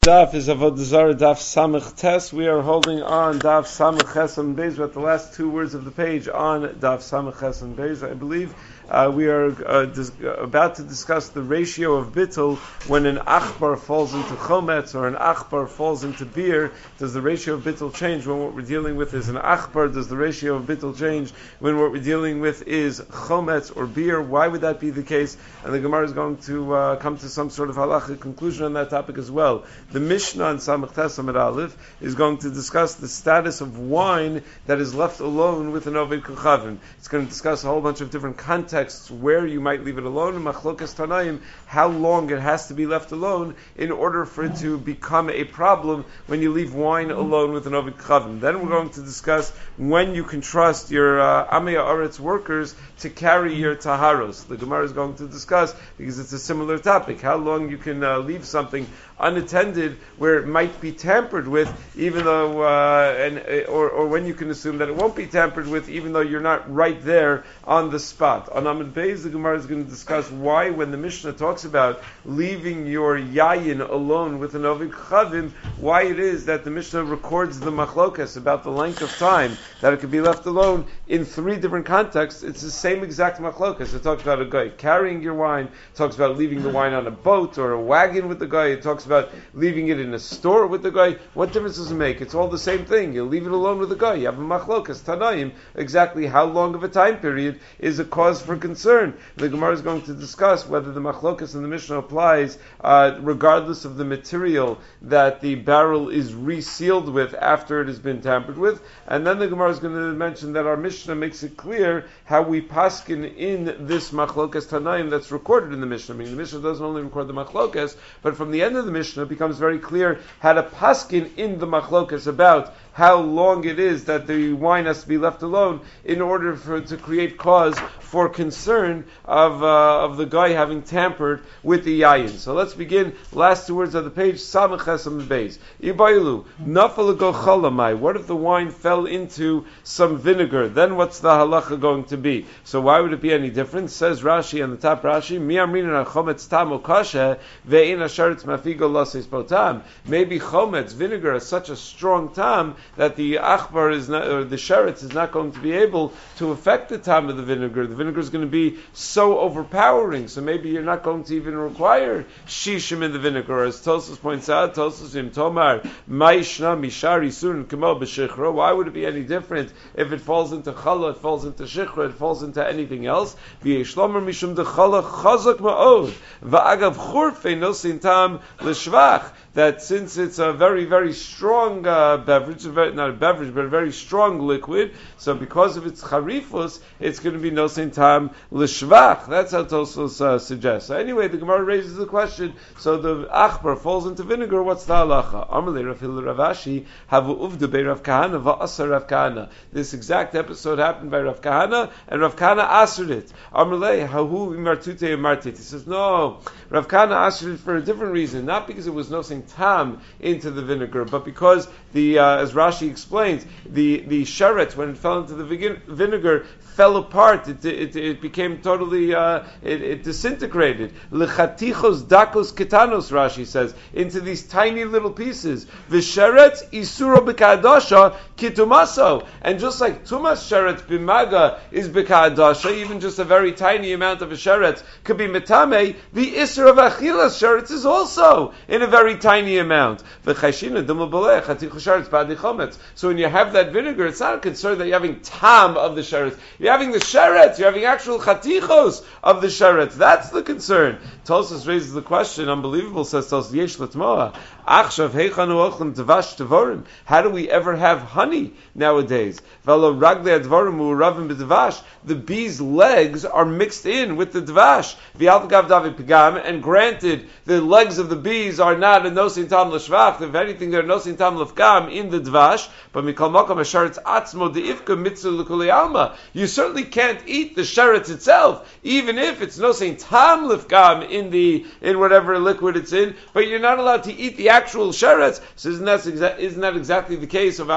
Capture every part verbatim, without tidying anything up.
Daf is Avodah Zarah, Daf Samach Tes. We are holding on Daf Samach Ches and Beis. We're at the last two words of the page on Daf Samach Ches and Beis. I believe uh, we are uh, dis- about to discuss the ratio of bittul when an achbar falls into chometz or an achbar falls into beer. Does the ratio of bittul change when what we're dealing with is an achbar? Does the ratio of bittul change when what we're dealing with is chometz or beer? Why would that be the case? And the Gemara is going to uh, come to some sort of halachic conclusion on that topic as well. The Mishnah in Samach Tes Amud Aleph is going to discuss the status of wine that is left alone with an Oved Kochavim. It's going to discuss a whole bunch of different contexts where you might leave it alone, in Machlokas Tanaim, how long it has to be left alone in order for it to become a problem when you leave wine alone with an Oved Kochavim. Then we're going to discuss when you can trust your uh, Amei Haaretz workers to carry your Taharos. The Gemara is going to discuss, because it's a similar topic, how long you can uh, leave something unattended where it might be tampered with, even though, uh, and or, or when you can assume that it won't be tampered with, even though you're not right there on the spot. On Amud Beis, the Gemara is going to discuss why, when the Mishnah talks about leaving your yayin alone with an Oved Kochavim, why it is that the Mishnah records the machlokas about the length of time that it could be left alone in three different contexts. It's the same exact machlokas. It talks about a guy carrying your wine, it talks about leaving the wine on a boat or a wagon with the guy, it talks about leaving it in a store with the guy. What difference does it make? It's all the same thing. You leave it alone with the guy. You have a machlokas, Tanaim. Exactly how long of a time period is a cause for concern. The Gemara is going to discuss whether the machlokas in the Mishnah applies uh, regardless of the material that the barrel is resealed with after it has been tampered with. And then the Gemara is going to mention that our Mishnah makes it clear how we paskin in this machlokas Tanaim that's recorded in the Mishnah. I mean, the Mishnah doesn't only record the machlokas, but from the end of the Mishnah it becomes very clear how to paskin in the machlokas about how long it is that the wine has to be left alone in order for to create cause for concern of uh, of the guy having tampered with the yayin. So let's begin. Last two words of the page. Samach Ches Amud Beis. Ibaylu nafal go chalamai. What if the wine fell into some vinegar? Then what's the halacha going to be? So why would it be any different? Says Rashi on the top. Rashi mi amrin chometz tam okashe ve'in asharetz mafigo lases potam. Maybe chometz vinegar is such a strong tam that the achbar is not, or the sheretz is not going to be able to affect the tam of the vinegar. The vinegar is going to be so overpowering, so maybe you're not going to even require shishim in the vinegar. As Tosfos points out, Tosfos im tomar ma'ishna mishari sun kemo b'shichra. Why would it be any different if it falls into challah, it falls into shichra, it falls into anything else? V'yeshlomer mishum de challah chazak ma'od va'agav churfei nosin tam l'shvach. That since it's a very, very strong uh, beverage, not a beverage, but a very strong liquid, so because of its charifus, it's going to be nosein tam l'shvach. That's how Tosfos uh, suggests. So anyway, the Gemara raises the question, so the achbar falls into vinegar, what's the halacha? Amalei Rav Hillel Rav Ashi, havu uvda bei Rav Kahana va'asar Rav Kahana. This exact episode happened by Rav Kahana, and Rav Kahana answered it. Amalei hahu imartute imartit. He says, no, Rav Kahana answered it for a different reason, not because it was nosein tam into the vinegar, but because the, uh, as Rashi explains, the the sheret, when it fell into the vinegar, fell apart. It it, it became totally uh, it, it disintegrated. Lechatijos dakos ketanos, Rashi says, into these tiny little pieces. V'sheret isuro b'kadasha kitumaso, and just like tumas sheret b'maga is b'kadasha, even just a very tiny amount of a sheret could be metame. The isur of achilas sheret is also in a very tiny amount. V'chayshina dumabelech hatichos sheret b'adi chometz. So when you have that vinegar, it's not a concern that you're having tam of the sheret. You're having the sheret. You're having actual chatichos of the sheret. That's the concern. Tosfos raises the question. Unbelievable, says Tosfos. Yesh l'tmoa. Achshav heichanu ochlem devash devorim. How do we ever have honey nowadays? Velo raglei advorim u'ravim b'devash. The bee's legs are mixed in with the devash. V'al gav david pigam. And granted, the legs of the bees are not a nosin tam l'shvach. If anything, they're nosin tam l'fgam in the devash. But mikol makom hasharetz atzmo de'ifka mitzvah l'kulei alma. You certainly can't eat the sheretz itself, even if it's nosein tam lifgam in the in whatever liquid it's in. But you're not allowed to eat the actual sheretz. So isn't that exa- isn't that exactly the case of our Gemara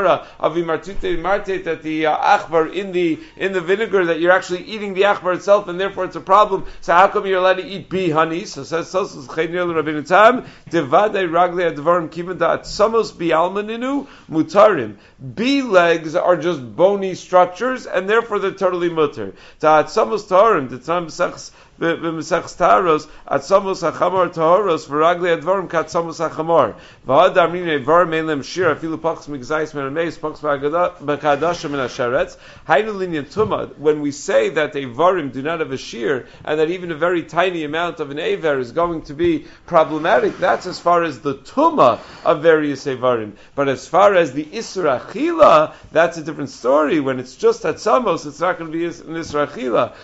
svara of imartute marte, that the uh, achbar in the in the vinegar, that you're actually eating the achbar itself, and therefore it's a problem. So how come you're allowed to eat bee honey? So says Sosus Chednir Rabbeinu Tam Devadei Raglei Advarim Kivan Da'at Samos Bialmaninu Mutarim. Bee legs are just bony structures, and therefore they're totally mutter. Da'at Samos Taharim Detzam B'Sechs B'Mesechs Taharos Atzamos HaChamor Taharos V'Raglei Advarim Katzamos HaChamor V'Adam Rine Var Melem Shir Afilu Pachs Migzais Merameis Pachs B'Kadasha Min HaSheretz Hainu Linyan Tumah. When we say that a varim do not have a shear, and that even a very tiny amount of an aver is going to be problematic, that's as far as the tumah of various avarim. But as far as the isra achila, that's a different story. When it's just at samos, it's not going to be an isra achila.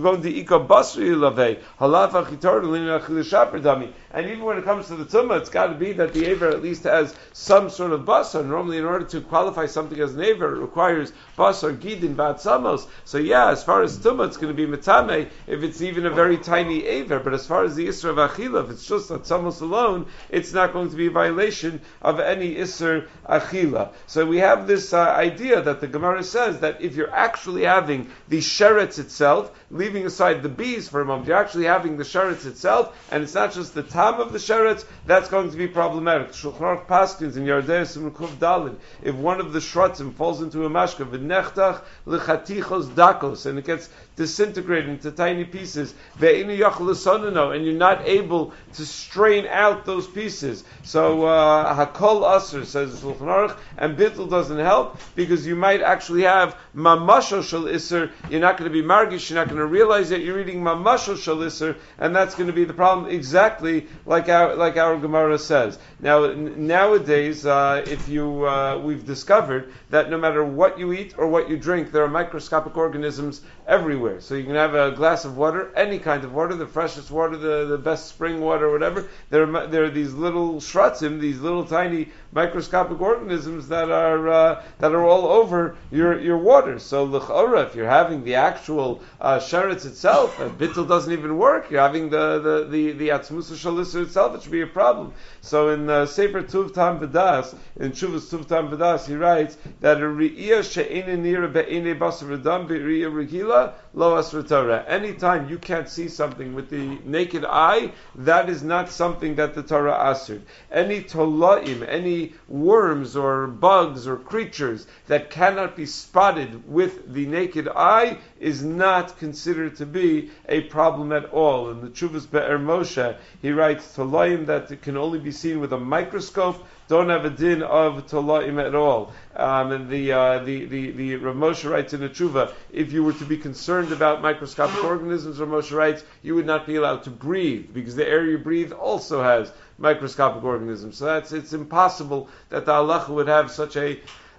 And even when it comes to the tumah, it's got to be that the aver at least has some sort of basar. Normally, in order to qualify something as an aver, it requires basar gidin ba'at samos. So yeah, as far as tumah, it's going to be mitame if it's even a very tiny aver. But as far as the isra of achila, if it's just at samos alone, it's not going to be a violation of any isra achila. So we have this uh, idea that the Gemara says that if you're actually having the sheretz itself, leaving aside the bees for a moment, you're actually having the sheretz itself, and it's not just the tam of the sheretz, that's going to be problematic. Shulchan Aruch Paskins in Yardei Simukuf Dalin, if one of the shrotzim falls into a mashka, v'nechtach l'chatichos dakos, and it gets disintegrated into tiny pieces, ve'inu yachol l'sonano, and you're not able to strain out those pieces. So uh, hakol aser, says Shulchan Aruch, and bittul doesn't help, because you might actually have mamasho shel iser, you're not going to be margish, you're not going to realize that you're eating mamasho shel iser, and that's going to be the problem, exactly like our like our Gemara says. Now, n- nowadays, uh, if you uh, we've discovered that no matter what you eat or what you drink, there are microscopic organisms everywhere. So you can have a glass of water, any kind of water, the freshest water, the, the best spring water, or whatever. There are, there are these little shratzim, these little tiny microscopic organisms that are uh, that are all over your your water. So l'chora, if you're having the actual uh, sheretz itself, uh, bittul doesn't even work. You're having the the the, the atzmusa shalisser itself. It should be a problem. So in uh, Sefer Tuv Tam V'das, in Shuvas Tuv Tam V'das, he writes that a re'iyah she'ene nira be'ene basar v'dam be're'iyah regila lo asra Torah. Anytime you can't see something with the naked eye, that is not something that the Torah assered. Any tolaim, any worms or bugs or creatures that cannot be spotted with the naked eye is not considered to be a problem at all. In the Chuvas Be'er Moshe, he writes tolaim that can only be seen with a microscope don't have a din of tolaim at all. Um, and the, uh, the the the Rav Moshe writes in the Tshuva, if you were to be concerned about microscopic organisms, Rav Moshe writes, you would not be allowed to breathe, because the air you breathe also has microscopic organisms. So that's it's impossible that the halacha would have such a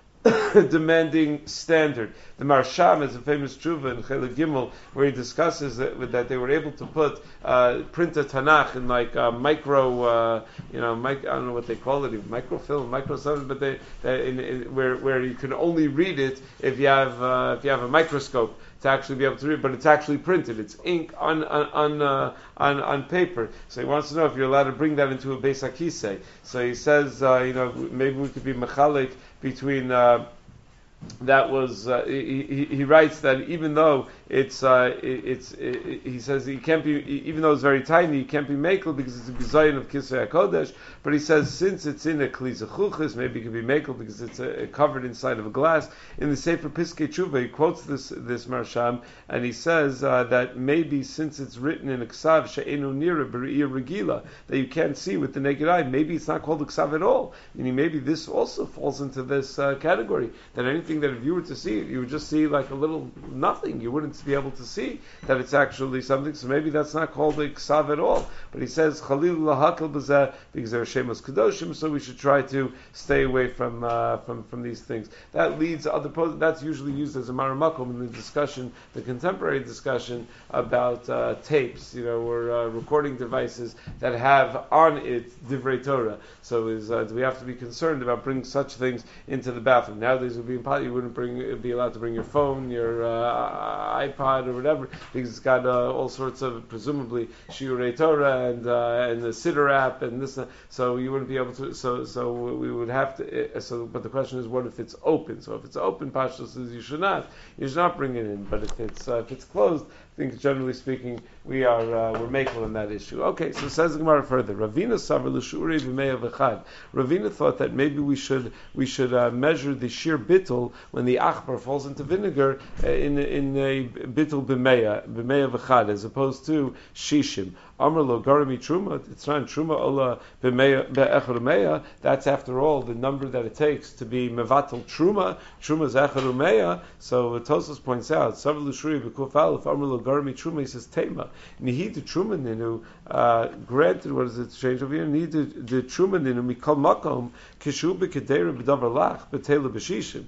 demanding standard. The Marsham is a famous tshuva in Chelik Gimel where he discusses that, that they were able to put uh, print a Tanakh in like uh, micro, uh, you know, mic, I don't know what they call it, microfilm, micro something, but they, they in, in, where where you can only read it if you have uh, if you have a microscope to actually be able to read it, but it's actually printed. It's ink on on on, uh, on on paper. So he wants to know if you're allowed to bring that into a Beis HaKisei. So he says, uh, you know, maybe we could be mechalik between. Uh, that was uh, he, he, he writes that even though it's uh, it, it's it, he says he can't be, even though it's very tiny, it can't be mekel because it's a bizayin of Kisrei HaKodesh. But he says since it's in a kli zechuchis, maybe it can be mekel because it's uh, covered inside of a glass. In the Sefer Piskei Tshuva, he quotes this this Marsham, and he says uh, that maybe since it's written in a ksav she'enu nira b're'iyah regila, that you can't see with the naked eye, maybe it's not called a ksav at all. Meaning maybe this also falls into this uh, category, that anything that if you were to see it, you would just see like a little nothing. You wouldn't be able to see that it's actually something. So maybe that's not called a ksav at all. But he says chalil lahakal b'zeh because they're shemos kadoshim. So we should try to stay away from uh, from from these things. That leads other. That's usually used as a maramakom in the discussion, the contemporary discussion about uh, tapes, you know, or uh, recording devices that have on it divrei Torah. So is uh, do we have to be concerned about bringing such things into the bathroom? Nowadays, it would be impossible. not, you wouldn't bring be allowed to bring your phone, your uh, iPod or whatever, because it's got uh, all sorts of presumably Shiurei Torah and uh, and the Siddur app and this. Uh, so you wouldn't be able to. So so we would have to. Uh, so but the question is, what if it's open? So if it's open, Pashto says you should not. You should not bring it in. But if it's uh, if it's closed, I think generally speaking, we are uh, we're makel in that issue. Okay, so says the Gemara further. Ravina savar l'shu'urei v'meya v'chad. Ravina thought that maybe we should we should uh, measure the sheer bittul when the achbar falls into vinegar uh, in in a bittul b'meya b'meya v'chad as opposed to shishim. Amar lo garami truma. It's not truma ola b'meya be'echad umeya. That's after all the number that it takes to be mevatel truma. Truma is echad umeya. So Tosfos points out savar l'shu'urei v'kuf aleph. Amar lo garami truma. He says tema. Nihid truma ninu. Uh, granted, what does it change over here? Need the truma ninu mikol makom kishu b'kedera b'davar lach b'tela b'shishim.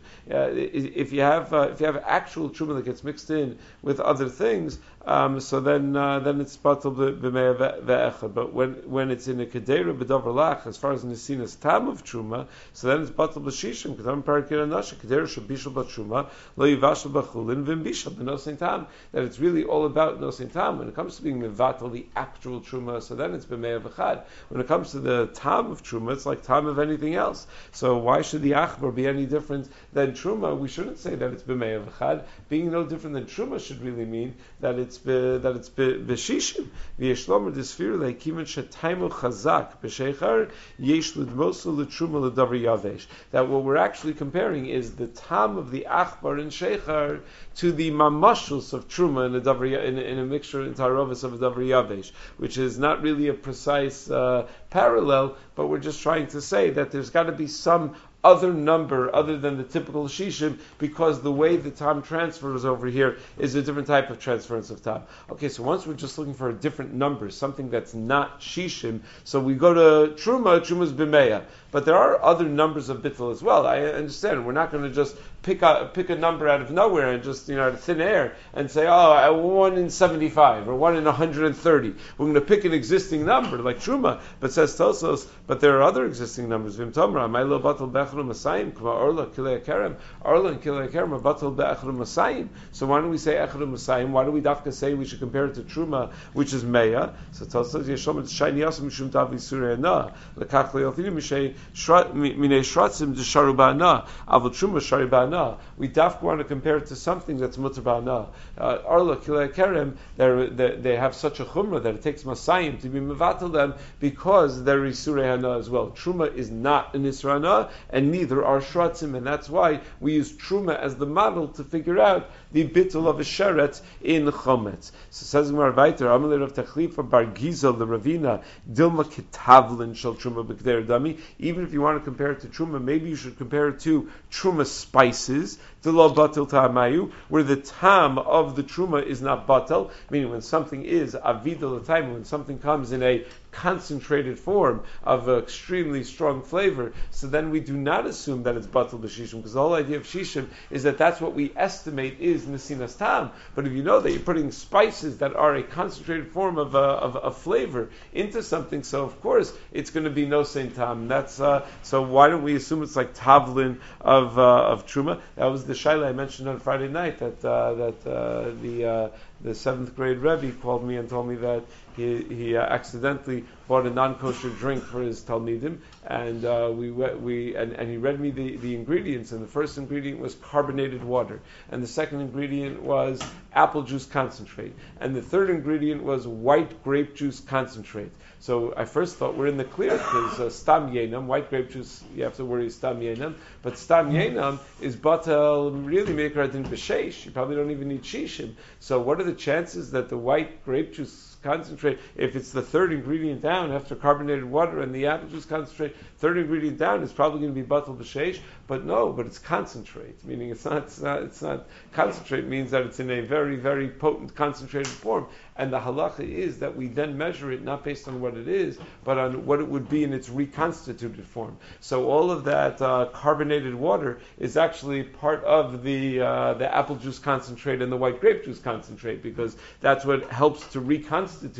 If you have uh, if you have actual truma that gets mixed in with other things, um, so then uh, then it's batal b'meya ve'echad. But when when it's in a kedera b'davar lach, as far as nesinas tam of truma, so then it's batal b'shishim. Kedam parakir anasha kedera shabishal b'truma lo yivashal b'chulin v'mbishal b'nosin tam. That it's really all about nosin tam. When it comes to being mevatel the actual truma, so then it's b'meya v'chad. When it comes to the tam of truma, it's like tam of anything else. So why should the achbar be any different than truma? We shouldn't say that it's b'meya v'chad. Being no different than truma should really mean that it's be, that it's b'shishim. V'yeshlomer disfir le'kimen shetaimu chazak b'sheichar yesh l'dmosu l'truma l'davar yavesh. That what we're actually comparing is the tam of the achbar in sheichar to the mamashus of truma in a davar in, in a mixture in tarovis of a davar yavesh, which is not really a precise uh, parallel, but we're just trying to say that there's got to be some other number other than the typical shishim, because the way the tam transfers over here is a different type of transference of tam. Okay, so once we're just looking for a different number, something that's not shishim, so we go to truma, truma's b'meya. But there are other numbers of bittul as well. I understand. We're not going to just pick a pick a number out of nowhere and just, you know, out of thin air and say, oh, one in seventy-five or one in one hundred thirty. We're going to pick an existing number like truma. But says Tosos, but there are other existing numbers. Vim tomra, ma'ilo batal be'echru masayim, k'ma orla kilei kerem, orla and kilei kerem batal be'echru masayim. So why don't we say echru masayim? Why do we dafka say we should compare it to truma, which is meya? So Tosos yeshom et shayni yasum mishum davi surei na lekach le'ofinu mishay minei shratzim d'sharu ba'ana avol truma shari ba'ana. We dafka want to compare it to something that's mutar ba'ana. Arla kilei kerem, they they have such a chumrah that it takes masayim to be mevatel them because they're isurei hana as well. Truma is not an isur hana, and neither are shratzim, and that's why we use truma as the model to figure out the bittul of a sheret in chometz. So says Gemara weiter, Amalei Rav Techlifa bar Gizel the Ravina Dilma Ketavlin shel Truma b'keder dami. Even if you want to compare it to truma, maybe you should compare it to truma spices, Dilo batil ta'amayu, where the tam of the truma is not batal, meaning when something is avidal time, when something comes in a concentrated form of an extremely strong flavor, so then we do not assume that it's batal b'shishim, because the whole idea of shishim is that that's what we estimate is nesinas tam. But if you know that you're putting spices that are a concentrated form of a, of a flavor into something, so of course it's going to be no saint tam. That's uh, so why don't we assume it's like tavlin of uh, of truma? That was the shaila I mentioned on Friday night, that uh, that uh, the uh, the seventh grade Rebbe called me and told me that he he uh, accidentally bought a non-kosher drink for his talmidim, and uh, we we and, and he read me the, the ingredients, and the first ingredient was carbonated water, and the second ingredient was apple juice concentrate, and the third ingredient was white grape juice concentrate. So I first thought we're in the clear, because uh, stam yenam, white grape juice, you have to worry stam yenam, but stam yenam is batal really mekradin b'sheish. You probably don't even need shishim. So what are the chances that the white grape juice concentrate, if it's the third ingredient down after carbonated water and the apple juice concentrate, third ingredient down is probably going to be batal b'sheish? But no, but it's concentrate, meaning it's not, it's not, it's not, concentrate means that it's in a very, very potent concentrated form. And the halacha is that we then measure it not based on what it is, but on what it would be in its reconstituted form. So all of that uh, carbonated water is actually part of the uh, the apple juice concentrate and the white grape juice concentrate, because that's what helps to reconstitute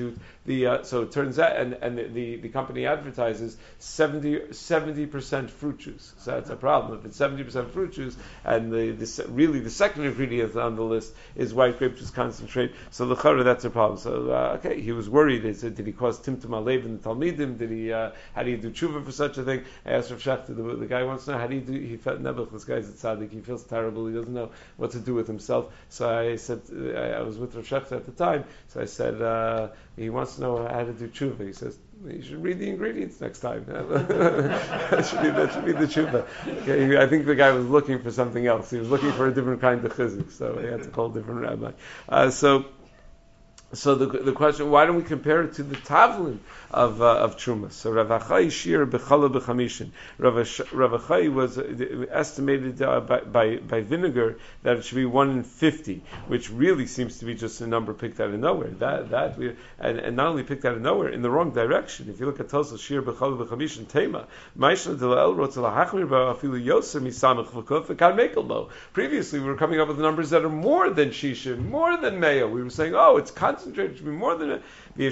the uh, so it turns out, and and the, the, the company advertises seventy percent fruit juice. So that's a problem. If it's seventy percent fruit juice, and the, the really the second ingredient on the list is white grape juice concentrate, so l'chara that's a problem. So uh, okay, he was worried. He said, did he cause timtum alev in the talmidim? Did he? Uh, how do you do tshuva for such a thing? I asked Rav Shechter, the, the guy wants to know how do you do. He felt Nebuch, this guy's a tzaddik. He feels terrible. He doesn't know what to do with himself. So I said, uh, I, I was with Rav Shechter at the time. So I said, uh, he wants to know how to do tshuva. He says, you should read the ingredients next time. that, should be, that should be the tshuva. Okay, I think the guy was looking for something else. He was looking for a different kind of chizuk, so he had to call a different rabbi. Uh, so, so the the question: why don't we compare it to the tavlin of uh, of truma? So Rav Achai shir bechala b'chamishin. Rav Achai was estimated uh, by, by by vinegar that it should be one in fifty, which really seems to be just a number picked out of nowhere. That that we and, and not only picked out of nowhere, in the wrong direction. If you look at Tosel shir bechala b'chamishin tema, ma'ishna de la'el rotz lahachmir ba'afilu yoser misamach v'kuf v'kan mekelbo. Previously, we were coming up with numbers that are more than shishim, more than mayo. We were saying, oh, it's concentrated. It should be more than it. That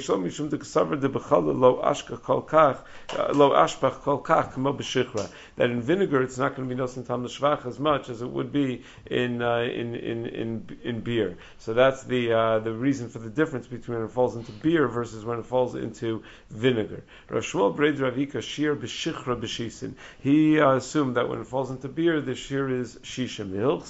in vinegar it's not going to be nosin tam l'shvach as much as it would be in uh, in, in in in beer. So that's the uh, the reason for the difference between when it falls into beer versus when it falls into vinegar. Rav Shmuel Breid Ravika shir b'shichra b'shisin. He uh, assumed that when it falls into beer, the shir is shishim.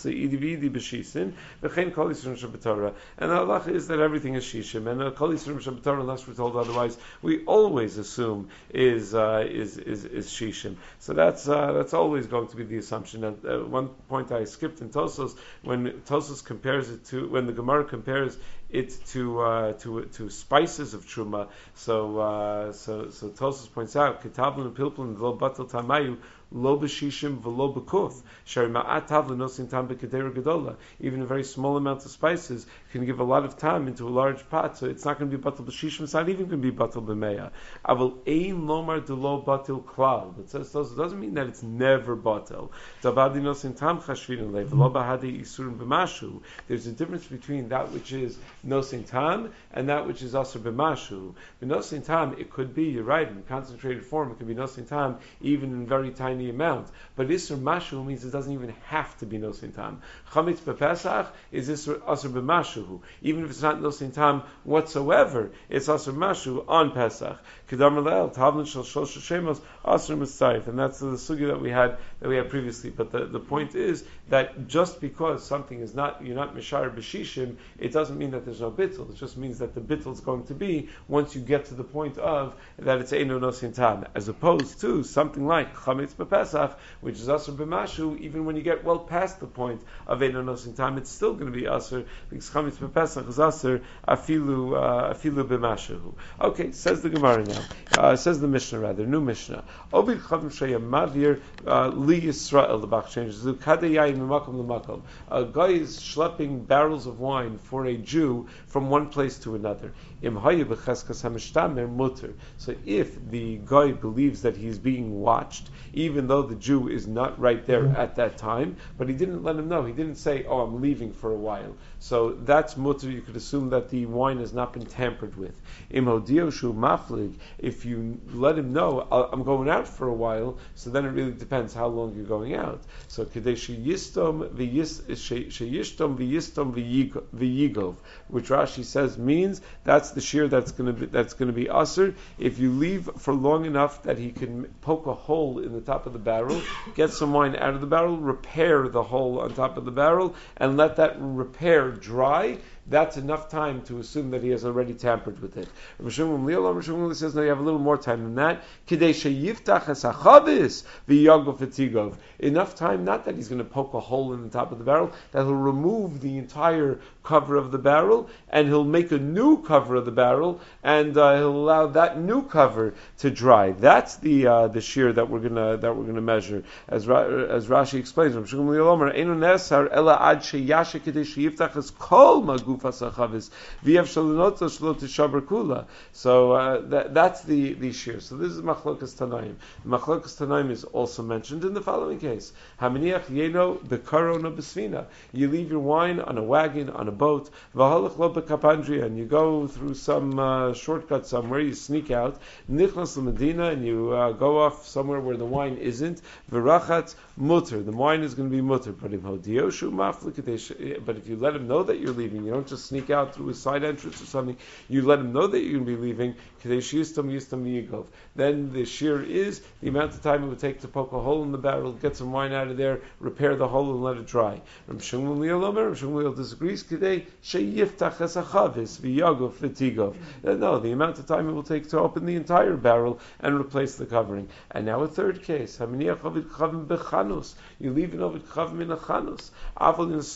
And the halacha is that everything is shishim, and kol yisrael b'shabbatar, unless we're told otherwise, we always assume is uh, is, is is shishim. So that's uh, that's always going to be the assumption. At uh, one point I skipped in Tosos when Tosos compares it to when the Gemara compares it to uh, to to spices of truma. So uh, so so Tosos points out kitabun and pilpun lo batal tamayu. Lo b'shishim v'lo b'kuf. Shari ma'at tav l'nosin tam b'kedera gedola. Even a very small amount of spices can give a lot of time into a large pot, so it's not going to be batal b'shishim. It's not even going to be batal b'meya. Aval ein lomar d'lo batil klal. It says it doesn't mean that it's never batal. Dabadi nosin tam chashvin lev v'lo b'hadi isurim b'mashu. There's a difference between that which is nosin tam and that which is asur b'mashu. B'nosin tam, it could be, you're right, in concentrated form, it can be nosin tam even in very tiny amount, but Isur Mashu means it doesn't even have to be Nosin Tam. Chametz B'Pesach is Isur Asur B'Mashu. Even if it's not Nosin Tam whatsoever, it's Asur Mashu on Pesach. Kedamar Le'el, Tavlin Shal Shlosh Shemos, Asur Mitzayif. And that's the sugi that we had that we had previously. But the, the point is that just because something is not, you're not Mishar B'Shishim, it doesn't mean that there's no bittul. It just means that the bittul is going to be once you get to the point of that it's Eino Nosin Tam, as opposed to something like Chametz Pesach, which is Asur b'mashu, even when you get well past the point of Eino Nosin Tam, it's still going to be Asur, because Chametz Pesach is Asur afilu uh, afilu b'mashu. Okay, says the Gemara now. Uh, says the Mishnah rather, new Mishnah. Ovid chavim sheyam mavir li Yisrael the Bach changes. Kadei mimakom l'makom. A guy is schlepping barrels of wine for a Jew from one place to another. Im hayu b'cheskas hamishtamer muter. So if the guy believes that he's being watched, even though the Jew is not right there at that time, but he didn't let him know. He didn't say, oh, I'm leaving for a while. So that's mutter. You could assume that the wine has not been tampered with. Im hodio shu maflig. If you let him know, I'm going out for a while, so then it really depends how long you're going out. So kedei sheyistom v'yistom v'yistom v'yigov, which Rashi says means that's the shear that's going to be that's going to be usher. If you leave for long enough that he can poke a hole in the top of the barrel, get some wine out of the barrel, repair the hole on top of the barrel, and let that repair dry, that's enough time to assume that he has already tampered with it. Rav Shmuel says, no, you have a little more time than that. Enough time, not that he's going to poke a hole in the top of the barrel, that he'll remove the entire cover of the barrel, and he'll make a new cover of the barrel, and uh, he'll allow that new cover to dry. That's the uh, the shear that we're gonna that we're gonna measure, as Ra- as Rashi explains. Rav Shmuel Omer, Einu nesar ela ad sheyashe kedei sheyiftach es kol magu gufas hachavis. V'yev shalinoto shlo tishaber kula. So uh, that, that's the, the shear. So this is machlokas tanaim. Machlokas tanaim is also mentioned in the following case. Haminiach yeno bekaro no besvina. You leave your wine on a wagon, on a boat. V'halach lo bekapandria, and you go through some uh, shortcut somewhere. You sneak out. Nichnas l'medina, and you uh, go off somewhere where the wine isn't. V'rachat mutter. The wine is going to be mutter. But if hodioshu maflik, but if you let him know that you're leaving, you don't just sneak out through a side entrance or something. You let him know that you're going to be leaving. Then the shear is the amount of time it would take to poke a hole in the barrel, get some wine out of there, repair the hole, and let it dry. Rav Shmuel disagrees. No, the amount of time it will take to open the entire barrel and replace the covering. And now a third case. You leave an ovid chavim in a chanus, in a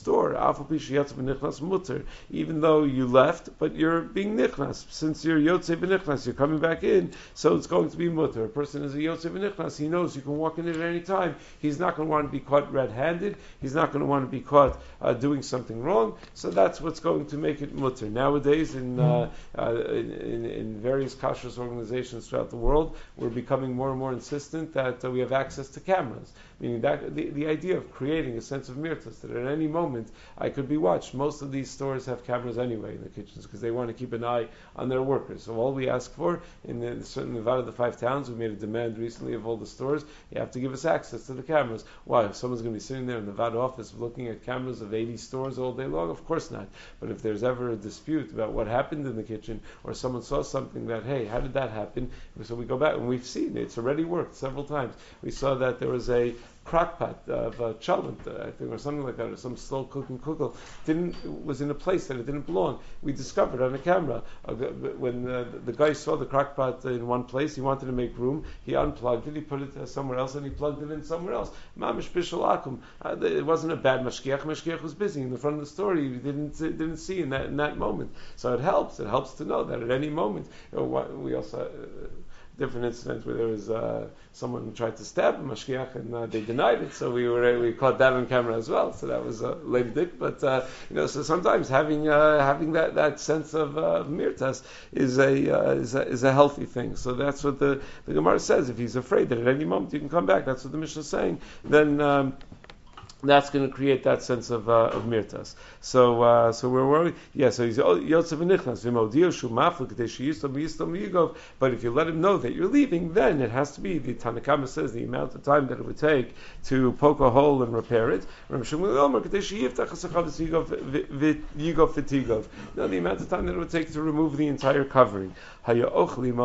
store, even though you left, but you're being nichnas. Since you're yotze b'nichnas, you're coming back in, so it's going to be mutter. A person is a yotze b'nichnas, he knows you can walk in at any time. He's not going to want to be caught red-handed. He's not going to want to be caught uh, doing something wrong. So that's what's going to make it mutter. Nowadays, in uh, uh, in, in, in various kashrus organizations throughout the world, we're becoming more and more insistent that uh, we have access to cameras. Meaning that the, the idea of creating a sense of mirtas, that at any moment I could be watched. Most of these stores have cameras anyway in the kitchens because they want to keep an eye on their workers. So all we ask for in the certain Nevada, the five towns, we made a demand recently of all the stores, you have to give us access to the cameras. Why? If someone's going to be sitting there in the Nevada office looking at cameras of eighty stores all day long, of course not. But if there's ever a dispute about what happened in the kitchen, or someone saw something that, hey, how did that happen? So we go back and we've seen it. It's already worked several times. We saw that there was a crock pot of uh, chalent, uh, I think, or something like that, or some slow cooking kugel, didn't was in a place that it didn't belong. We discovered on a camera uh, when uh, the guy saw the crock pot in one place, he wanted to make room. He unplugged it, he put it uh, somewhere else, and he plugged it in somewhere else. Mamish bishul akum. It wasn't a bad mashgiach. Mashgiach was busy in the front of the store. He didn't uh, didn't see in that in that moment. So it helps. It helps to know that at any moment. You know, what, we also. Uh, different incidents where there was uh, someone who tried to stab a mashgiach and uh, they denied it, so we were we caught that on camera as well. So that was uh, lady dick. But uh, you know, so sometimes having uh, having that, that sense of uh, mirtas is a, uh, is a is a healthy thing. So that's what the the Gemara says. If he's afraid that at any moment you can come back, that's what the Mishnah is saying. Then. Um, That's going to create that sense of uh, of mirtas. So uh, so we're worried. Yeah. So he's yotzev v'nichnas v'modiu shu maflik kadesh yistam yistam yigov. But if you let him know that you're leaving, then it has to be the Tanakama says the amount of time that it would take to poke a hole and repair it. No, the amount of time that it would take to remove the entire covering. You left the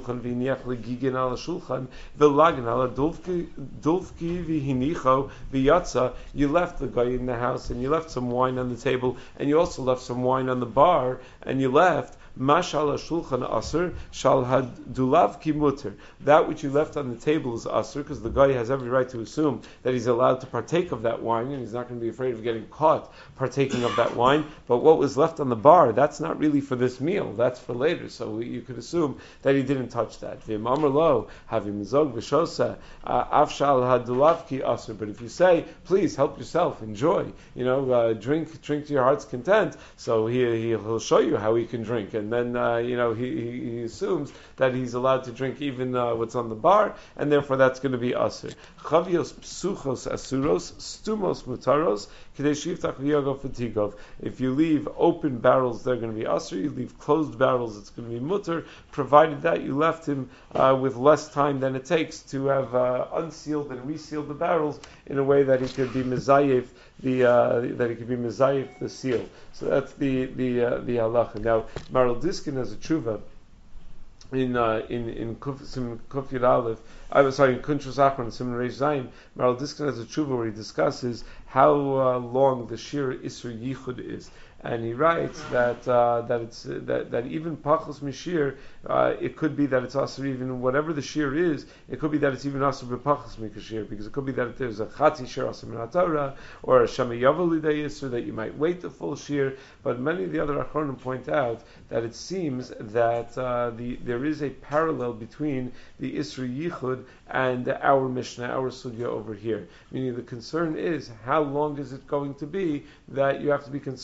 guy in the house, and you left some wine on the table, and you also left some wine on the bar, and you left. Mashal shulchan aser shal had dulav ki muter. That which you left on the table is aser, because the guy has every right to assume that he's allowed to partake of that wine, and he's not going to be afraid of getting caught partaking of that wine. But what was left on the bar, that's not really for this meal, that's for later. So you could assume that he didn't touch that. V'im amar lo havim zog v'shosa afshal had dulav ki aser. But if you say, please help yourself, enjoy, you know, uh, drink, drink to your heart's content. So he he'll show you how he can drink. And then, uh, you know, he, he, he assumes that he's allowed to drink even uh, what's on the bar, and therefore that's going to be asur. Chavios psuchos asuros, stumos mutaros, kidei shiftach v'yagov v'tigov. If you leave open barrels, they're going to be asur. You leave closed barrels, it's going to be mutter, provided that you left him uh, with less time than it takes to have uh, unsealed and resealed the barrels in a way that he could be mezayef the uh, that he could be mezayef the seal. So that's the the uh, the halacha. Now, Maral Diskin has a tshuva in uh, in in Kuf Yud Aleph. I was sorry in Kuntrus Achron Simon Reish Zayin. Maral Diskin has a tshuva where he discusses how uh, long the Shir Isser Yichud is. And he writes that uh, that it's uh, that that even pachos mishir, uh, it could be that it's asur even whatever the shir is. It could be that it's even asur b'pachos mikashir, because it could be that there's a chatzi shir asur min haTorah or a shamayavel lidei yisur that you might wait the full shir. But many of the other achronim point out that it seems that uh, the there is a parallel between the Isra Yichud and our Mishnah, our sugya over here. Meaning the concern is how long is it going to be that you have to be concerned that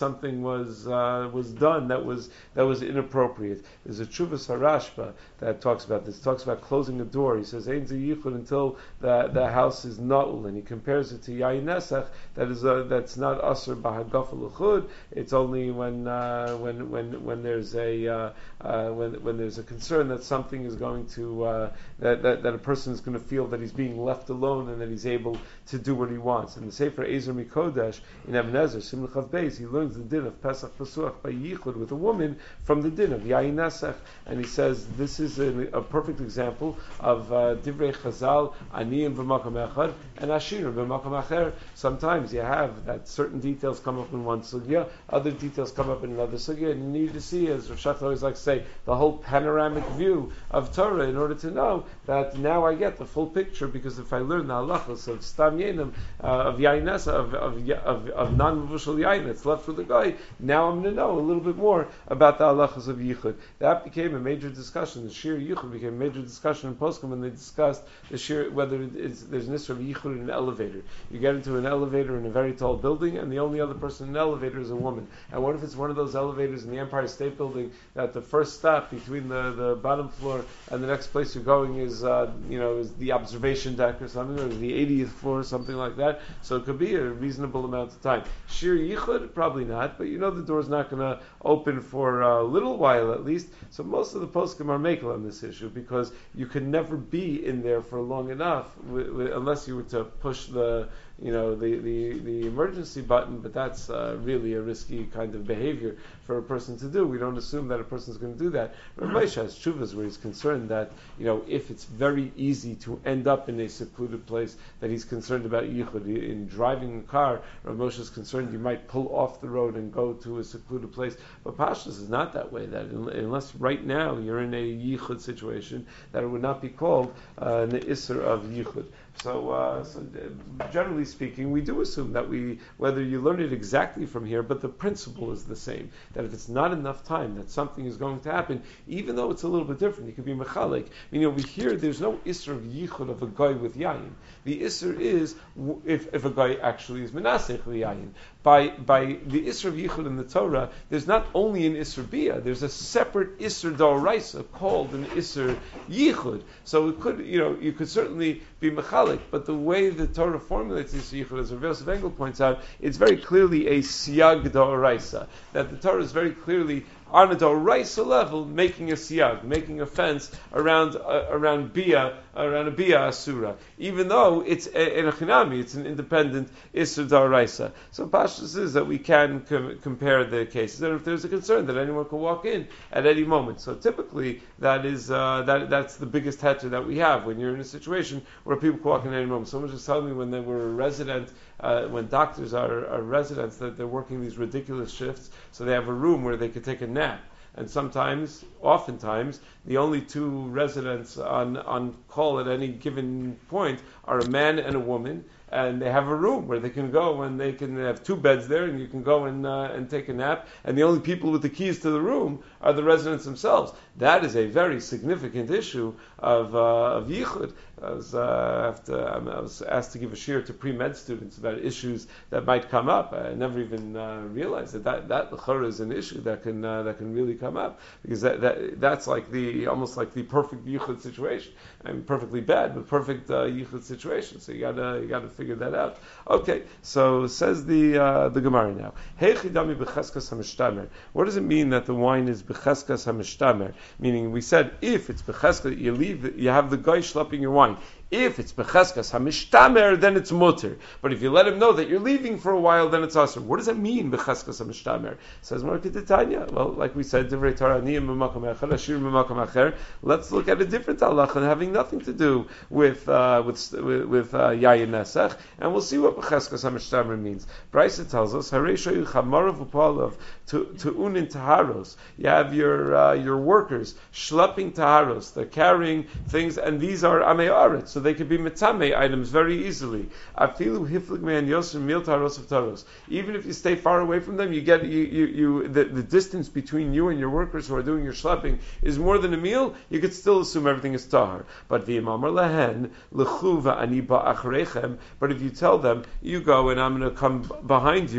something was uh, was done that was that was inappropriate. There's a Chuvas Harashba that talks about this. Talks about closing a door. He says Ein ze yichud until the the house is na'ul, and he compares it to yayin nesach. That is a, that's not asur b'hagafa l'chud. It's only when uh, when when when there's a uh, uh, when when there's a concern that something is going to uh, that, that that a person is going to feel that he's being left alone and that he's able to do what he wants. In the Sefer Ezer Mikodesh in Ibn Ezer Simon Chav Beis, he learns the din of Pesach Pasuach by yichud with a woman from the din of yayin nesach, and he says this is a, a perfect example of uh, divrei Chazal aniyim b'makom echad and ashir b'makom acher. Sometimes you have that certain details come up in one sugya, other details come up in another sugya, and you need to see, as Rav Shach always likes to say, the whole panoramic view of Torah in order to know that now I get the full picture, because if I learn the halachos of stam yenim, uh, of yayin nesach, of of, of, of non-mevushal yayin that's left for the guy, now I'm going to know a little bit more about the halachos of yichud. That became a major discussion. The shir yichud became a major discussion in Poskim when they discussed the shir, whether it's, there's an issue of yichud in an elevator. You get into an elevator in a very tall building, and the only other person in the elevator is a woman. And what if it's one of those elevators in the Empire State Building that the first stop between the, the bottom floor and the next place you're going is, uh, you know, is the observation deck or something, or the eightieth floor or something like that. So it could be a reasonable amount of time. Shir yichud, probably not, but you know the door's not going to open for a little while at least. So most of the poskim are makel on this issue, because you can never be in there for long enough w- w- unless you were to push the you know, the, the, the emergency button, but that's uh, really a risky kind of behavior for a person to do. We don't assume that a person is going to do that. Rav Moshe has tshuvas where he's concerned that, you know, if it's very easy to end up in a secluded place, that he's concerned about yichud. In driving a car, Rav Moshe is concerned you might pull off the road and go to a secluded place. But Pashtus is not that way, that unless right now you're in a yichud situation, that it would not be called uh, an isser of yichud. So, uh, so generally speaking, we do assume that we, whether you learn it exactly from here, but the principle is the same. That if it's not enough time, that something is going to happen, even though it's a little bit different. It could be mechalik. You know, we hear there's no isser of yichud of a guy with yayin. The isser is if, if a guy actually is menasech yayin. By by the isser of yichud in the Torah, there's not only an isser bia, there's a separate isser d'oraisa called an isser yichud. So it could, you know, you could certainly be mechalik, but the way the Torah formulates isser yichud, as Rav Yosef Engel points out, it's very clearly a siyag d'oraisa. That the Torah is very clearly on a d'oraisa level, making a siyag, making a fence around uh, around bia, around a bia asura, even though it's a, in a chinami, it's an independent isur d'oraisa. So pashtus is that we can com- compare the cases, and if there's a concern that anyone can walk in at any moment. So typically, that is uh, that that's the biggest heter that we have when you're in a situation where people can walk in at any moment. Someone just told me when they were a resident, uh, when doctors are, are residents, that they're working these ridiculous shifts, so they have a room where they could take a nap. And sometimes, oftentimes, the only two residents on, on call at any given point are a man and a woman, and they have a room where they can go and they can have two beds there, and you can go and uh, and take a nap. And the only people with the keys to the room are the residents themselves. That is a very significant issue of uh, of yichud. I was, uh, after, um, I was asked to give a shir to pre-med students about issues that might come up. I never even uh, realized that that that l'chara is an issue that can uh, that can really come up, because that, that that's like the almost like the perfect yichud situation. I mean, perfectly bad, but perfect uh, yichud situation. So you gotta you gotta figure that out. Okay, so says the uh, the Gemara now. Heichidami b'cheskas hamishtamer. What does it mean that the wine is b'cheskas hamishtamer? Meaning, we said if it's b'cheskas, you leave, you have the guy schlepping your wine. If it's becheskas hamishtamer, then it's mutter. But if you let him know that you're leaving for a while, then it's asur. What does that mean, becheskas hamishtamer? Says Market Tanya. Well, like we said, divrei Torah niyim b'makom echad, ashir b'makom acher. Let's look at a different halacha having nothing to do with uh, with with, with uh, yayin nesach, and we'll see what becheskas hamishtamer means. Brisa tells us, harei shoyu chamarav upalav to unin taharos. You have your uh, your workers schlepping taharos. They're carrying things, and these are amei aretz. So they could be mitzameh items very easily. Afilu hiflik me'an yoser mil taros of taros. Even if you stay far away from them, you get you you, you the, the distance between you and your workers who are doing your schlepping is more than a meal. You could still assume everything is tahar. But v'imamar lehen lechuva ani ba'achrechem. But if you tell them, you go and I'm going to come behind you,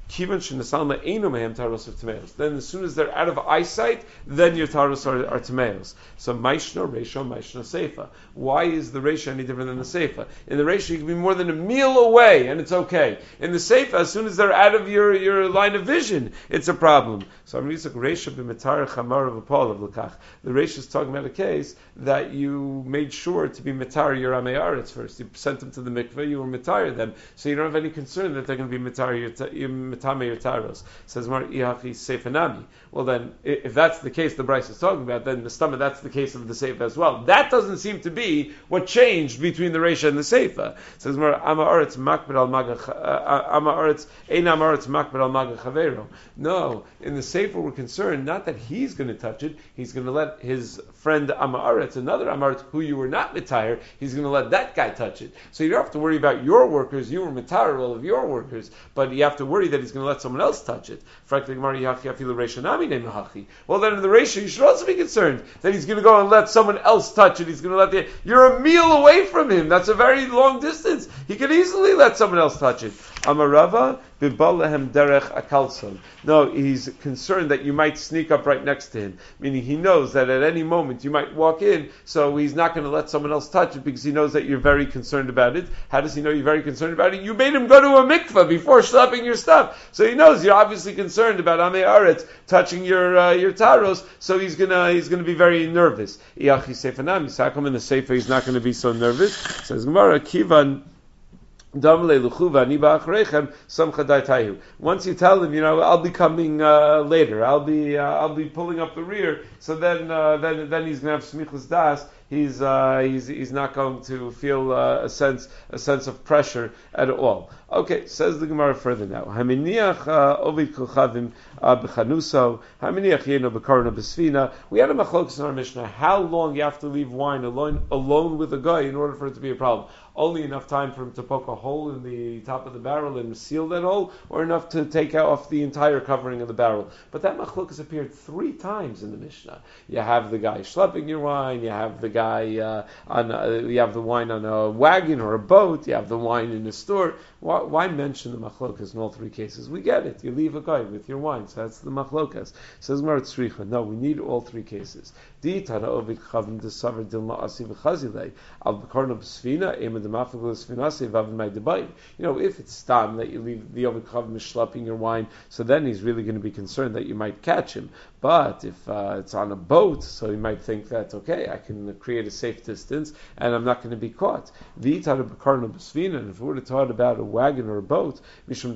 Kivan shenasalma einu mehem taros of tameos. Then as soon as they're out of eyesight, then your taros are, are tameos. So maishna reisha, maishna seifa. Why is the reisha any different than the seifa? In the reisha, you can be more than a meal away, and it's okay. In the seifa, as soon as they're out of your, your line of vision, it's a problem. So I'm reading reisha b'mitar chamar of apol of lekach. The reisha is talking about a case that you made sure to be mitar your amei aretz first. You sent them to the mikveh, you were mitar them, so you don't have any concern that they're going to be mitar your mitame your taros. Says Mar ihachi seifanami. Well then, if that's the case the Bryce is talking about, then the stomach, that's the case of the seifa as well. That doesn't seem to be what changed between the reisha and the seifa. Says Mar ama aretz makbid al maga ama aretz ein ama aretz makbid al maga chavero. No, in the seifa we're concerned not that he's going to touch it, he's going to let his friend ama aretz, another ama aretz who you were not mitayr, he's going to let that guy touch it. So you don't have to worry about your workers, you were mitayr all of your workers, but you have to worry that he's going to let someone else touch it. Well then in the reisha you should also be concerned that he's going to go and let someone else touch it, he's going to let the, you're a meal away from him, that's a very long distance, he could easily let someone else touch it. Amarava bibalahem derech akalson. No, he's concerned that you might sneak up right next to him, meaning he knows that at any moment you might walk in, so he's not going to let someone else touch it because he knows that you're very concerned about it. How does he know you're very concerned about it? You made him go to a mikveh before schlepping your stuff, so he knows you're obviously concerned about amei aretz touching your uh, your taros, so he's gonna he's gonna be very nervous. Iachi seifanami, so how come in the seifa he's not going to be so nervous? Says Gemara, kivan. Once you tell him, you know, I'll be coming uh, later. I'll be uh, I'll be pulling up the rear. So then uh, then then he's going to have smichus das. He's uh, he's he's not going to feel uh, a sense a sense of pressure at all. Okay, says the Gemara further now. Haminiach ovid kolchavim b'chanuso. Haminiach yeno b'karna b'sfina. We had a machlokas in our Mishnah. How long you have to leave wine alone alone with a guy in order for it to be a problem? Only enough time for him to poke a hole in the top of the barrel and seal that hole, or enough to take off the entire covering of the barrel. But that machlokas appeared three times in the Mishnah. You have the guy schlepping your wine. You have the guy uh, on. Uh, you have the wine on a wagon or a boat. You have the wine in a store. Why, why mention the machlokas in all three cases? We get it. You leave a guy with your wine, so that's the machlokas. Says Mar Tzricha. No, we need all three cases. You know, if it's stam that you leave the ovid chavim schlepping your wine, so then he's really going to be concerned that you might catch him. But if uh, it's on a boat, so he might think that, okay, I can create a safe distance and I'm not going to be caught. And if we were to talk about a wagon or a boat, you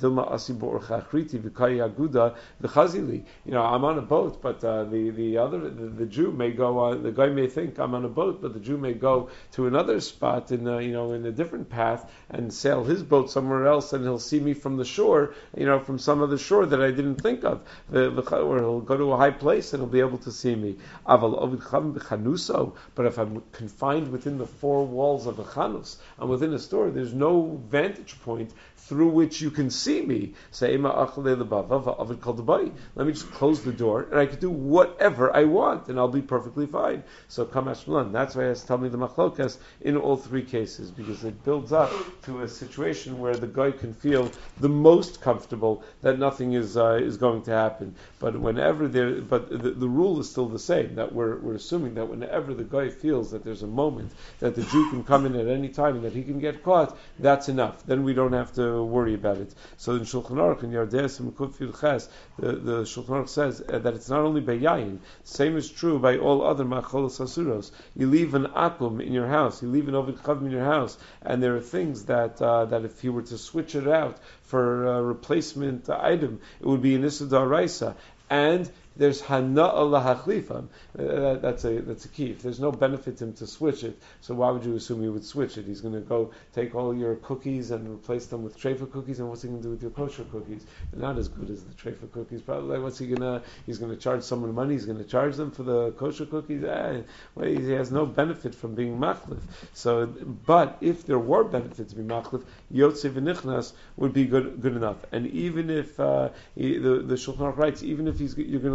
know, I'm on a boat, but uh, the, the other, the, the Jew may go, uh, the guy may think I'm on a boat, but the Jew may go to another spot in a, you know, in a different path and sail his boat somewhere else, and he'll see me from the shore, you know, from some other shore that I didn't think of. The, the, or he'll go to a high place and he'll be able to see me. But if I'm confined within the four walls of a chanus, I'm within a store, there's no vantage point through which you can see me. Say, let me just close the door and I can do whatever I want and I'll be perfectly fine. So Kamash Malan, that's why I has to tell me the machlokas in all three cases, because it builds up to a situation where the guy can feel the most comfortable that nothing is uh, is going to happen. But whenever there, but the, the rule is still the same, that we're we're assuming that whenever the guy feels that there's a moment that the Jew can come in at any time and that he can get caught, that's enough. Then we don't have to worry about it. So in Shulchan Aruch in Yardes and Mekuf Ches, the the Shulchan Aruch says uh, that it's not only by yayin. Same is true by all other macholos asuros. You leave an akum in your house, you leave an ovid chavim in your house, and there are things that uh, that if you were to switch it out for a replacement item, it would be an issa d'oraisa. And there's hana'a lahachlifam. Uh, that's a that's a key. If there's no benefit to him to switch it, so why would you assume he would switch it? He's going to go take all your cookies and replace them with treifa cookies, and what's he going to do with your kosher cookies? They're not as good as the treifa cookies. Probably. What's he going to? He's going to charge someone money. He's going to charge them for the kosher cookies. Eh, well, he has no benefit from being machlif. So, but if there were benefits to be machlif, yotze v'nichnas would be good good enough. And even if uh, he, the the Shulchan Aruch writes, even if he's, you're going to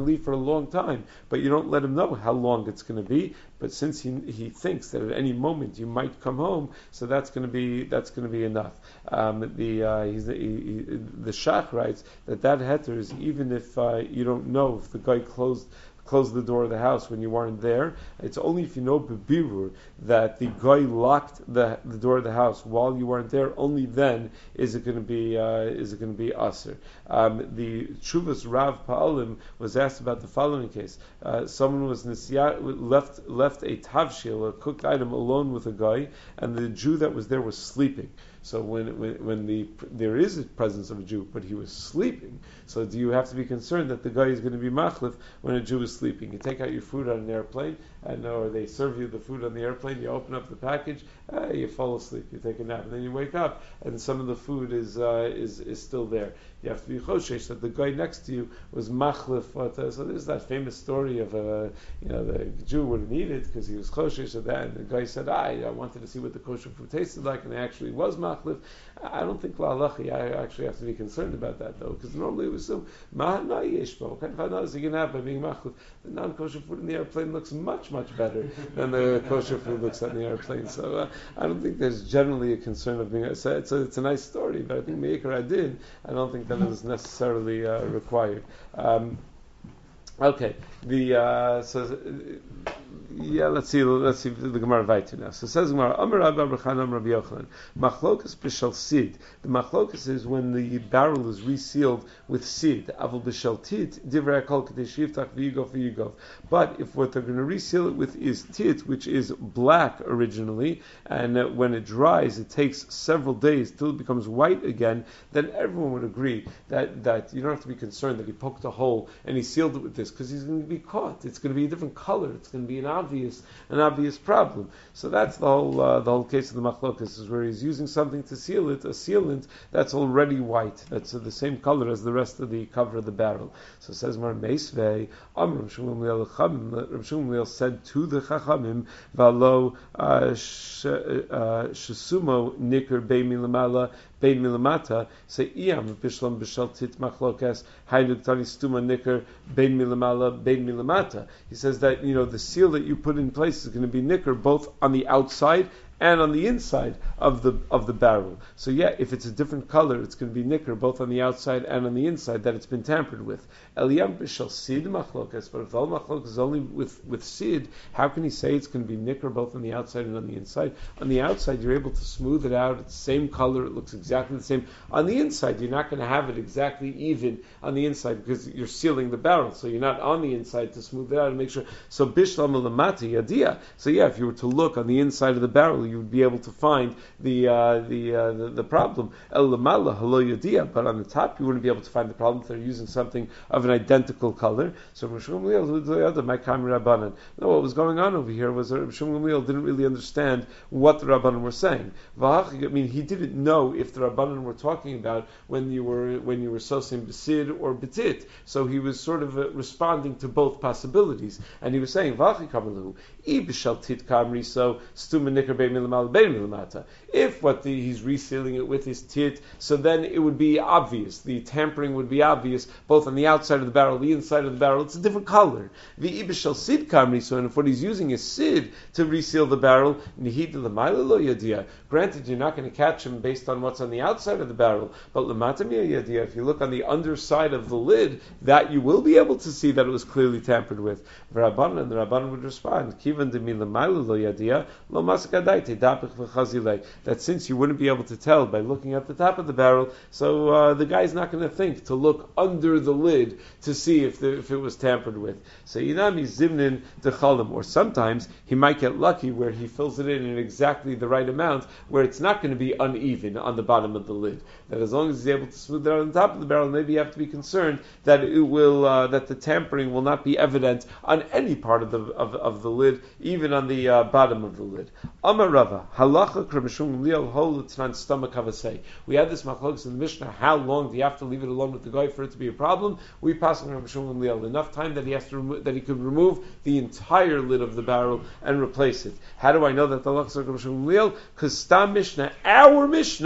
leave for a long time, but you don't let him know how long it's going to be. But since he he thinks that at any moment you might come home, so that's going to be that's going to be enough. Um, the uh, he's, he, he, the Shach writes that that heter is even if uh, you don't know if the guy closed. close the door of the house when you weren't there. It's only if you know bebirur that the guy locked the, the door of the house while you weren't there. Only then is it going to be uh, is it going to be aser. Um, the Shuvas Rav Pa'alim was asked about the following case. Uh, someone was nisya, left left a tavshil, a cooked item, alone with a guy, and the Jew that was there was sleeping. So when, when when the there is a presence of a Jew, but he was sleeping, so do you have to be concerned that the guy is going to be machlif when a Jew is sleeping? You take out your food on an airplane, and or they serve you the food on the airplane. You open up the package, uh, you fall asleep, you take a nap, and then you wake up, and some of the food is uh, is is still there. You have to be choshesh that the guy next to you was machlif. Uh, so there's that famous story of a you know the Jew wouldn't eat it because he was choshesh of that, and the guy said, "I I wanted to see what the kosher food tasted like," and it actually was machlif. I don't think la'alachi. I actually have to be concerned about that though, because normally it was so ma'ana yeshbo. What kind of hana is he going to have by being machlif? The non-kosher food in the airplane looks much much better than the kosher food looks on the airplane. So uh, I don't think there's generally a concern of being. It's a, it's a, it's a nice story, but I think meikar adin. I don't think that is necessarily uh, required. Um, okay, the uh, so. Yeah, let's see. Let's see the Gemara Vaytu now. So it says Gemara, Amar Rabbi Abrachan Amar Rabbi Yochanan, Machlokas b'shel sid. The machlokas is when the barrel is resealed with sid. Avol b'shel tit divrei hakol kadesh yiftach v'yigov v'yigov. But if what they're going to reseal it with is tit, which is black originally, and uh, when it dries, it takes several days till it becomes white again, then everyone would agree that that you don't have to be concerned that he poked a hole and he sealed it with this because he's going to be caught. It's going to be a different color. It's going to be an obvious, an obvious problem. So that's the whole, uh, the whole case of the machlokas, is where he's using something to seal it, a sealant that's already white, that's uh, the same color as the rest of the cover of the barrel. So it says Mar Meisvei, Amr Rav Shmuel said to the Chachamim, Valo Shesumo Nikr Bei Milamala Bein Milamata, say Iyam Bishlam Bishal Tit Machlokas Hainuk Tani Stuma Nikr Bein Milamala Bein Milamata. He says that you know the seal that you put in place is going to be Nikr both on the outside and on the inside of the of the barrel. So yeah, if it's a different color, it's going to be nicker both on the outside and on the inside that it's been tampered with. Eliyam b'shel sid machlokas, but if the machlokas is only with with sid, how can he say it's going to be nicker both on the outside and on the inside? On the outside, you're able to smooth it out; it's the same color, it looks exactly the same. On the inside, you're not going to have it exactly even on the inside because you're sealing the barrel, so you're not on the inside to smooth it out and make sure. So bishlam lamati yadia. So yeah, if you were to look on the inside of the barrel, you would be able to find the uh, the, uh, the the problem. El lamala halo yadia, but on the top you wouldn't be able to find the problem if they're using something of an identical color. So Rav Shmuel Gamliel, my kamei Rabbanan. No, what was going on over here was that Rav Shmuel Gamliel didn't really understand what the Rabbanan were saying. I mean, he didn't know if the Rabbanan were talking about when you were when you were sosim b'sid or b'tit. So he was sort of uh, responding to both possibilities, and he was saying v'achi kamalu I b'shel tit kamri so stuma nikar bein milamal bein milamata. If what the, he's resealing it with is tit, so then it would be obvious. The tampering would be obvious both on the outside of the barrel, the inside of the barrel. It's a different color. The ibishal sid kamri. So, and if what he's using is sid to reseal the barrel, nihid l'mayla lo yadia. Granted, you're not going to catch him based on what's on the outside of the barrel, but l'mata yadia. If you look on the underside of the lid, that you will be able to see that it was clearly tampered with. Rabbanan, and the Rabbanan would respond, kivan de milamayla lo yadia lo masakadaite dapich v'chazilei. That since you wouldn't be able to tell by looking at the top of the barrel, so uh, the guy's not going to think to look under the lid to see if the, if it was tampered with. So inami zimnin dechalim, or sometimes he might get lucky where he fills it in in exactly the right amount, where it's not going to be uneven on the bottom of the lid. That as long as he's able to smooth it out on the top of the barrel, maybe you have to be concerned that it will uh, that the tampering will not be evident on any part of the of, of the lid, even on the uh, bottom of the lid. Amar Rava halacha kremishum liel hol l'tnan stomach havasei. We had this machlokes in the Mishnah. How long do you have to leave it alone with the guy for it to be a problem? We pass on kremishum liel enough time that he has to remo- that he could remove the entire lid of the barrel and replace it. How do I know that the halacha kremishum liel? Because Stam Mishnah, our Mishnah,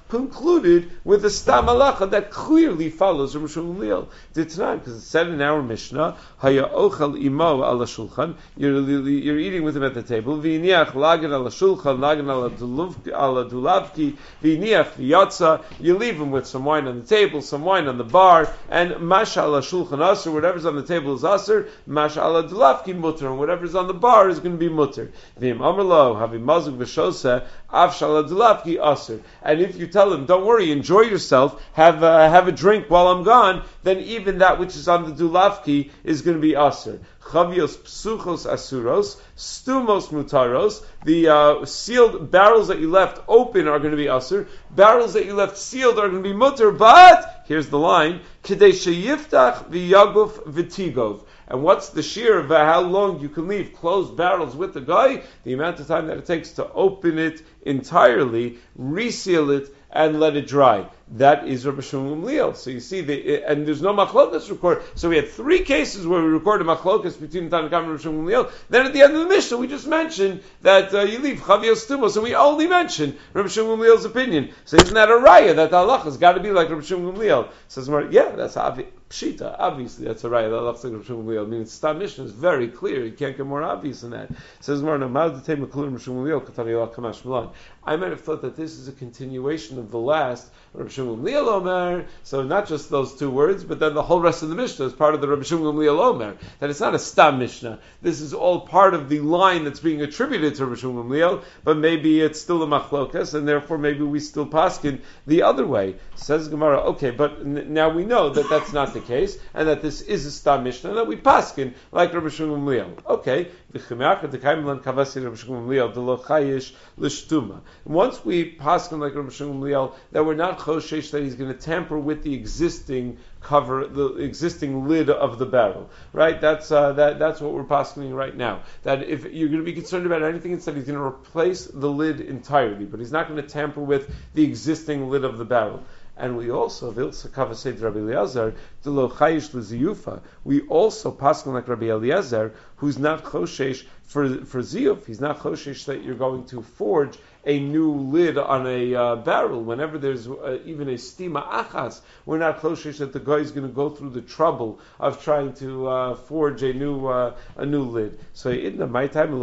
concluded with a stam halacha that clearly follows Rabbi Shimon Gamliel. Did tonight, because it said in our Mishnah, Haya ochel imo ala shulchan, you're, you're eating with him at the table, v'iniach lagen ala shulchan, lagen ala dulavki, v'iniach v'yatza, you leave him with some wine on the table, some wine on the bar, and masha ala shulchan aser, whatever's on the table is aser, masha ala dulavki mutter, and whatever's on the bar is going to be mutter. V'im amerlo, havi mazuk v'shoseh, af shala dulavki aser. And if you tell him, don't worry, enjoy yourself, have uh, have a drink while I'm gone, then even that which is on the dulavki is going to be aser. Chavios psuchos asuros, stumos mutaros, the uh, sealed barrels that you left open are going to be aser, barrels that you left sealed are going to be mutter, but, here's the line, kedei sheyiftach v'yaguf v'tigov. And what's the shear of how long you can leave closed barrels with the guy? The amount of time that it takes to open it entirely, reseal it, and let it dry. That is Rabbi Shimon Gamliel. So you see, the, and there's no machlokas record. So we had three cases where we recorded machlokas between Tanna Kamma and Rabbi Shimon Gamliel. Then at the end of the Mishnah, we just mentioned that uh, you leave Chavios Tumos, so we only mentioned Rabbi Shimon Gamliel's opinion. So isn't that a raya that the halacha has got to be like Rabbi Shimon Gamliel? Says Mar, yeah, that's obvi- pshita. Obviously, that's a raya that halacha like Rabbi Shimon Gamliel. I mean, it's Stam Mishnah is very clear. You can't get more obvious than that. Says Mar, I might have thought that this is a continuation of the last Rabbi Shimon Gamliel Omer, so not just those two words, but then the whole rest of the Mishnah is part of the Rabbi Shimon Gamliel Omer. That it's not a Stam Mishnah. This is all part of the line that's being attributed to Rabbi Shimon Gamliel, but maybe it's still a machlokas, and therefore maybe we still paskin the other way. Says Gemara, okay, but n- now we know that that's not the case, and that this is a Stam Mishnah, and that we paskin like Rabbi Shimon Gamliel. Okay, once we paskin like Rabbi Shimon Gamliel, that we're not choshesh that he's going to tamper with the existing cover, the existing lid of the barrel, right? That's uh, that that's what we're paskening right now. That if you're going to be concerned about anything, instead he's going to replace the lid entirely, but he's not going to tamper with the existing lid of the barrel. And we also, we also paskin like Rabbi Eliezer, who's not choshesh for for ziyuf. He's not choshesh that you're going to forge a new lid on a uh, barrel. Whenever there's uh, even a stima achas, we're not choshesh that the guy is going to go through the trouble of trying to uh, forge a new uh, a new lid. So in my time,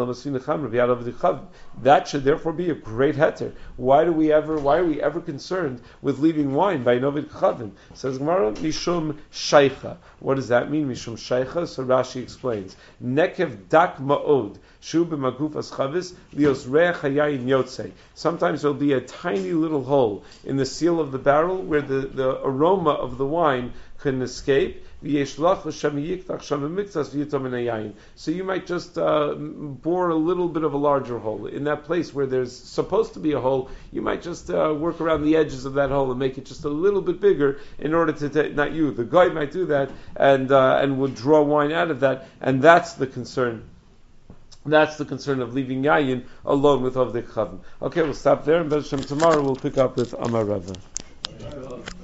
that should therefore be a great heter. Why do we ever? Why are we ever concerned with leaving wine by novid chavim? Says Gemara, mishum shaycha. What does that mean, mishum shaycha? So Rashi explains, nekev dak ma'od shu b'magufas chavis lios reach hayayin yotzei. Sometimes there'll be a tiny little hole in the seal of the barrel where the, the aroma of the wine can escape. So you might just uh, bore a little bit of a larger hole. In that place where there's supposed to be a hole, you might just uh, work around the edges of that hole and make it just a little bit bigger in order to, ta- not you, the guy might do that and uh, and would draw wine out of that, and that's the concern. That's the concern of leaving Yayin alone with Avdei Chavim. Okay, we'll stop there, and tomorrow we'll pick up with Amar Rava.